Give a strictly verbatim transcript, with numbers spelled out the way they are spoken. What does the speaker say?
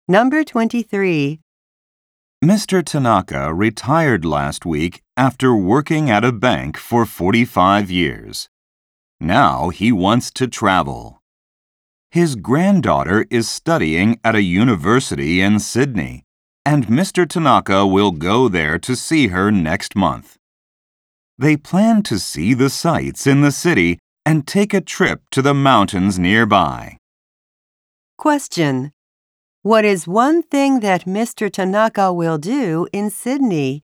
Number twenty-three. Mister Tanaka retired last week after working at a bank for forty-five years. Now he wants to travel. His granddaughter is studying at a university in Sydney, and Mister Tanaka will go there to see her next month. They plan to see the sights in the city and take a trip to the mountains nearby. Question. What is one thing that Mister Tanaka will do in Sydney?